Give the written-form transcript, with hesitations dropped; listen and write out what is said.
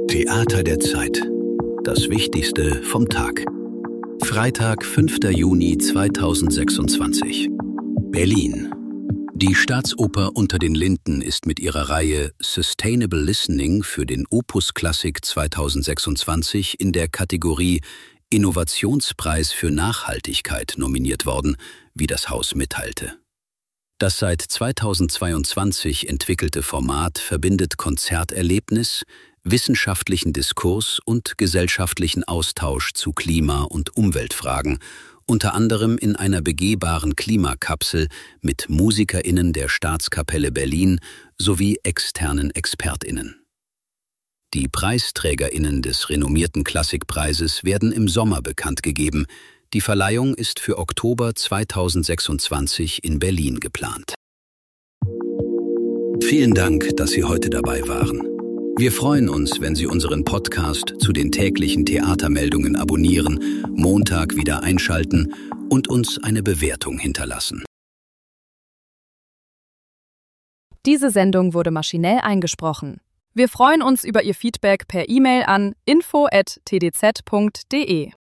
Theater der Zeit. Das Wichtigste vom Tag. Freitag, 5. Juni 2026. Berlin. Die Staatsoper Unter den Linden ist mit ihrer Reihe Sustainable Listening für den Opus Classic 2026 in der Kategorie Innovationspreis für Nachhaltigkeit nominiert worden, wie das Haus mitteilte. Das seit 2022 entwickelte Format verbindet Konzerterlebnis, wissenschaftlichen Diskurs und gesellschaftlichen Austausch zu Klima- und Umweltfragen, unter anderem in einer begehbaren Klimakapsel mit MusikerInnen der Staatskapelle Berlin sowie externen ExpertInnen. Die PreisträgerInnen des renommierten Klassikpreises werden im Sommer bekannt gegeben. Die Verleihung ist für Oktober 2026 in Berlin geplant. Vielen Dank, dass Sie heute dabei waren. Wir freuen uns, wenn Sie unseren Podcast zu den täglichen Theatermeldungen abonnieren, Montag wieder einschalten und uns eine Bewertung hinterlassen. Diese Sendung wurde maschinell eingesprochen. Wir freuen uns über Ihr Feedback per E-Mail an info@tdz.de.